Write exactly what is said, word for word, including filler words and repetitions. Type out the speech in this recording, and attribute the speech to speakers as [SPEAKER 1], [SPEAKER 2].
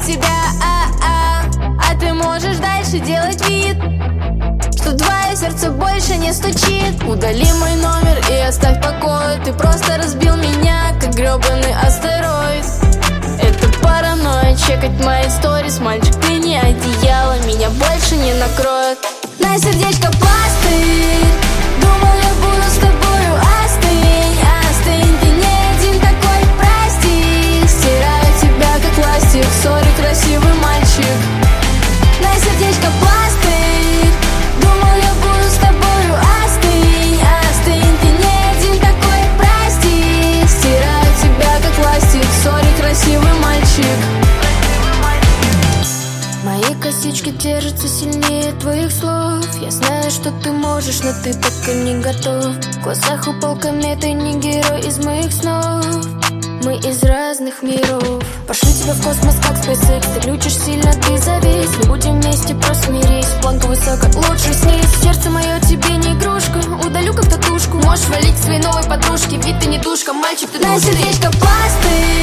[SPEAKER 1] тебя, а-а. А ты можешь дальше делать вид, что твое сердце больше не стучит. Удали мой номер и оставь в покое. Ты просто разбил меня, как гребаный астероид. Это паранойя, чекать мои сторис. Мальчик, ты не одеяло, меня больше не накроет. На сердечко пластырь, думал, я буду с тобою. Остынь, остынь, ты не один такой, прости. Стираю тебя, как пластик, сори, красивый мальчик. На сердечко пластырь, думал, я буду с тобою. Остынь, остынь, ты не один такой, прости. Стираю тебя, как пластик, сори, красивый мальчик. Мои косички держатся сильнее твоих слов. Я знаю, что ты можешь, но ты пока не готов. В глазах упал комет, ты не герой из моих снов. Мы из разных миров. Пошлю тебя в космос, как SpaceX. Ты глючишь сильно, ты завис. Не будем вместе, просто смирись. Планка высоко, лучше снизь. Сердце мое тебе не игрушка. Удалю как татушку. Можешь валить своей новой подружке, ведь ты не душка, мальчик, ты на сердечко пластырь.